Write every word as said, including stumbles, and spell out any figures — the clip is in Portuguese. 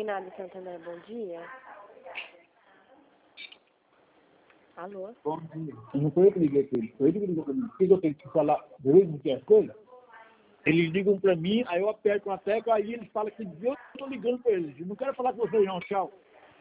Aguinaldo Santander, bom dia. Alô? Bom dia. Não foi eu que liguei para ele, foi ele que ligou para mim. O que eu tenho que falar de vez em quando as coisas? Eles ligam para mim, aí eu aperto uma tecla, aí eles falam que eu estou ligando para eles. Eu não quero falar com vocês não, tchau.